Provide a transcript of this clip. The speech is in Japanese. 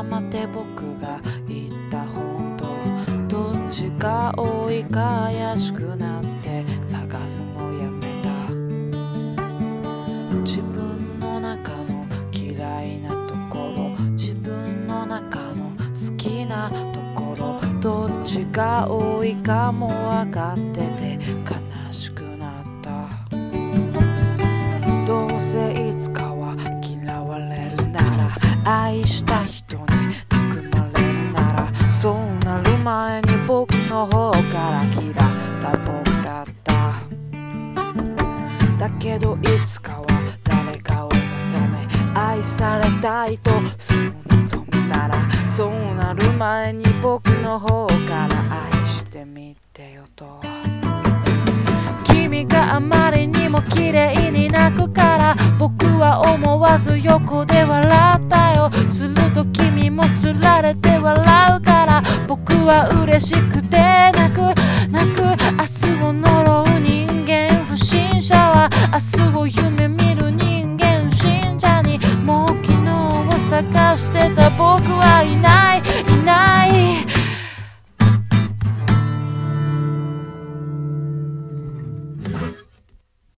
待て僕が言った本当、どっちが多いか怪しくなって探すのやめた。自分の中の嫌いなところ、自分の中の好きなところ、どっちが多いかも分かってて悲しくなった。どうせいつかは嫌われるなら、愛した人に憎まれるなら、そうなる前に僕の方から嫌った僕だった。だけどいつかは誰かを求め愛されたいとそう望むなら、そうなる前に僕の方から愛してみてよと。君があまりにも綺麗に泣くから僕は思わず横で笑ったよ。すると君もつられて笑うから僕は嬉しく